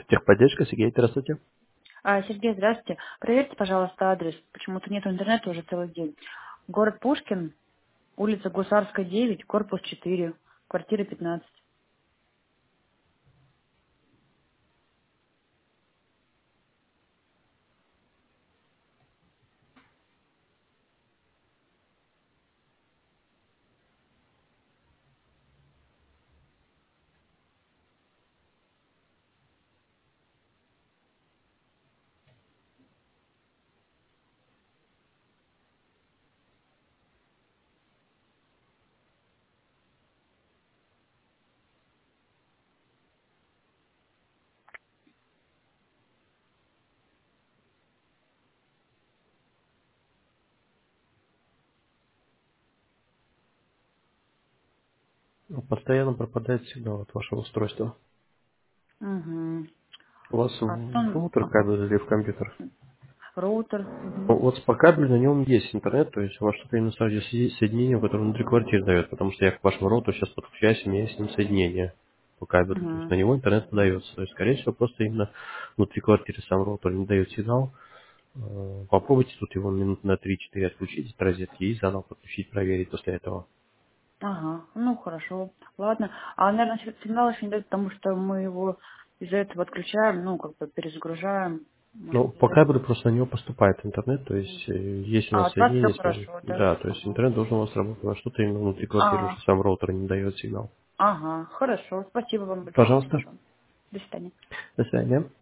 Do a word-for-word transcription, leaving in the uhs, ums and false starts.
Техподдержка, Сергей, здравствуйте. А, Сергей, здравствуйте. Проверьте, пожалуйста, адрес. Почему-то нет интернета уже целый день. Город Пушкин, улица Гусарская, девять, корпус четыре, квартира пятнадцать. Ну, Постоянно пропадает сигнал от вашего устройства. Угу. У вас А в потом роутер кабель или в компьютер? роутер. Угу. Ну, вот по кабелю на нем есть интернет, то есть у вас что-то именно с радиосоединением, которое внутри квартиры дает, потому что я к вашему роутеру сейчас подключаюсь, у меня есть с ним соединение по кабелю, то есть Угу. на него интернет подается. То есть, скорее всего, просто именно внутри квартиры сам роутер не дает сигнал. Э, Попробуйте тут его минут на три-четыре отключить от розетки и заново подключить, проверить после этого. Ага, ну хорошо. Ладно. А, наверное, сиг- сигнал еще не дает, потому что мы его из-за этого отключаем, ну, как бы перезагружаем. Может Ну, быть, по из-за этого. кабелю просто на него поступает интернет, то есть э, есть у А, нас от вас все соединение с ним. хорошо, да? Да, то есть Ага. интернет должен у вас работать, а что-то именно внутри квартиры, А, что сам роутер не дает сигнал. ага, хорошо. Спасибо вам большое. Пожалуйста, Хорошо. До свидания. до свидания.